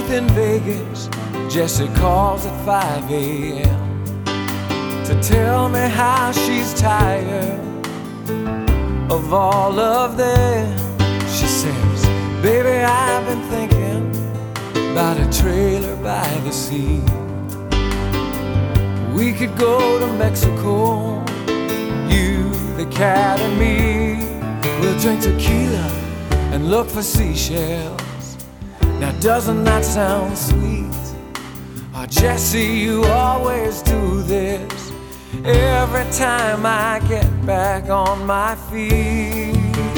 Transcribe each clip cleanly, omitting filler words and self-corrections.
booth in Vegas, Jessie calls at 5 a.m. to tell me how she's tired of all of them. She says, baby, I've been thinking about a trailer by the sea. We could go to Mexico, you, the cat, and me. We'll drink tequila and look for seashells. Now doesn't that sound sweet? Oh, Jessie, you always do this every time I get back on my feet.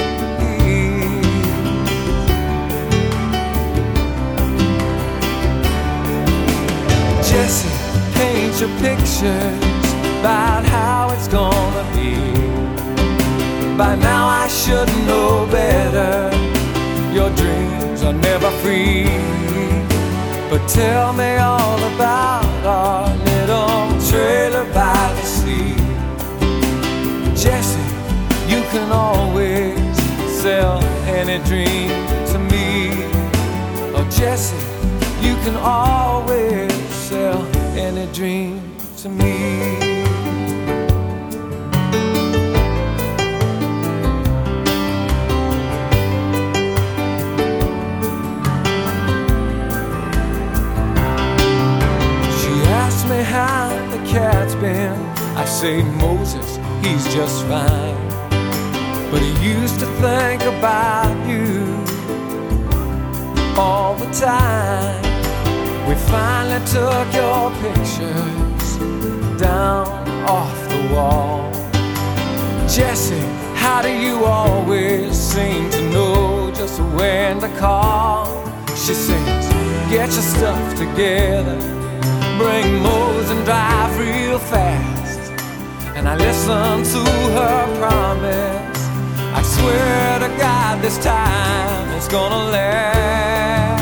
Jessie, paint your pictures about how it's gonna be. By now I should know better. Your dreams are never free. But tell me all about our little trailer by the sea. Jessie, you can always sell any dream to me. Oh, Jessie, you can always sell any dream to me. Me how the cat's been. I say, Moses, he's just fine, but he used to think about you all the time. We finally took your pictures down off the wall. Jessie, how do you always seem to know just when to call? She says, get your stuff together, bring Mose and drive real fast. And I listen to her promise. I swear to God this time it's gonna last.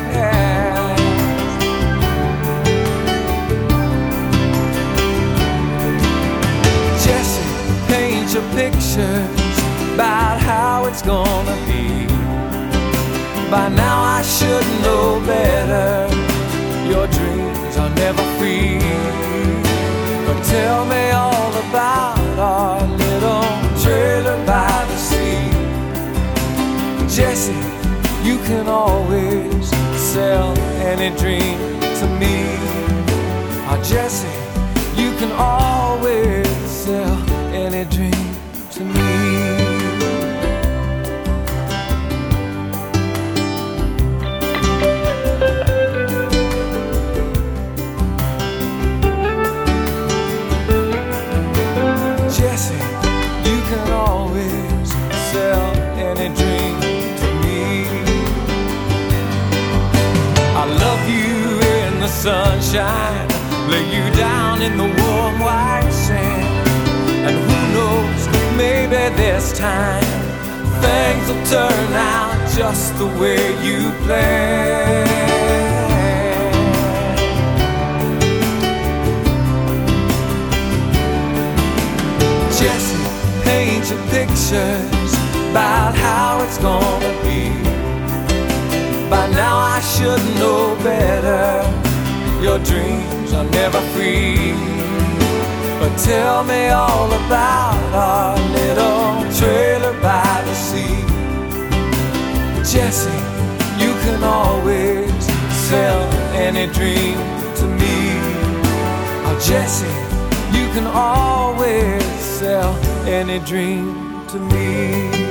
Jessie, paint your pictures about how it's gonna be. By now I should know better. Your dreams are never free. But tell me all about our little trailer by the sea. Jessie, you can always sell any dream to me. Oh, Jessie, you can always sell any dream to me. Jessie, you can always sell any dream to me. I love you in the sunshine, lay you down in the warm white sand. And who knows, maybe this time things will turn out just the way you planned. Jessie, paint your pictures about how it's gonna be. By now I should know better. Your dreams are never free. But tell me all about our little trailer by the sea. Jessie, you can always sell any dream to me. Oh, Jessie, you can always sell any dream to me.